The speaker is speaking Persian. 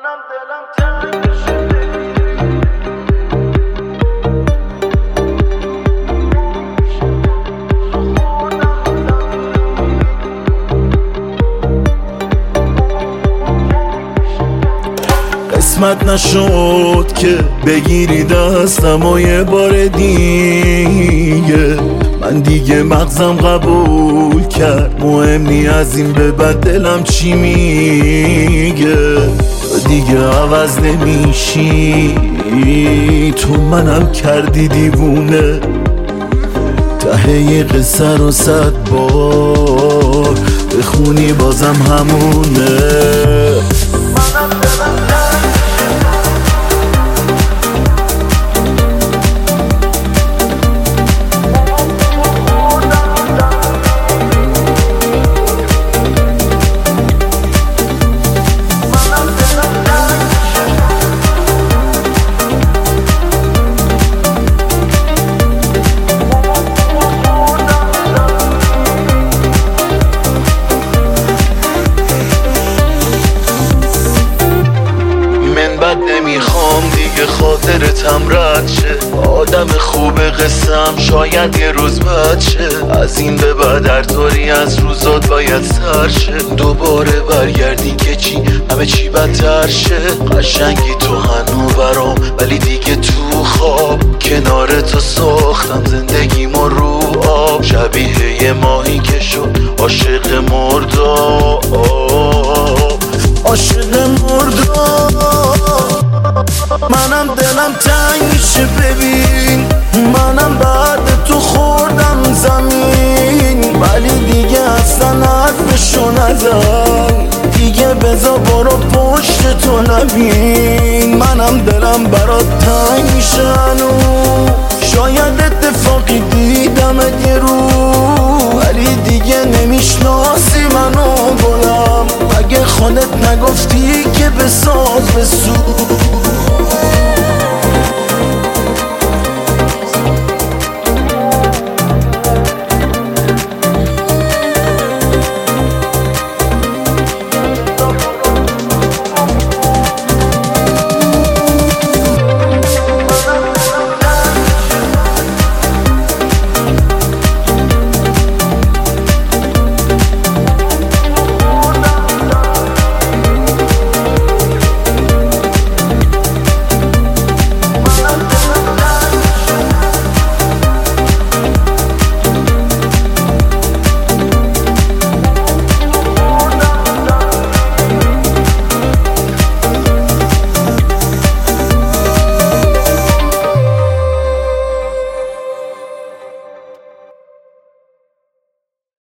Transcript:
منم دلم تنگ شده. قسمت نشد که بگیری دستم و یه بار دیگه، من دیگه مغزم قبول کرد مهم نی از این به بعد دلم چی میگه. تو دیگه عوض نمیشی، تو منم کردی دیوونه، ته قصه رو 100 بار بخونی بازم همونه. منم دلم تنگ نمیخوام دیگه خاطرتم رد شه، آدم خوب قسم شاید یه روز بد شه. از این به بعد هر طوری از روزات باید سر شه، دوباره برگردی که چی همه چی بدتر شه. قشنگی تو هنو برام ولی دیگه تو خواب، کنار تو ساختم زندگیمو رو آب، شبیه یه ماهی که شد عاشق مرداب، عاشق مرداب. منم دلم تنگ میشه ببین، منم بعد تو خوردم زمین، ولی دیگه اصلا حرفشو نزن، دیگه بذار برو پشت تو نبین. منم دلم برات تنگ میشه هنوز، شاید اتفاقی دیدمت یه رو، ولی دیگه نمیشناسی منو گلم، اگه خودت نگفتی که بساز بسو.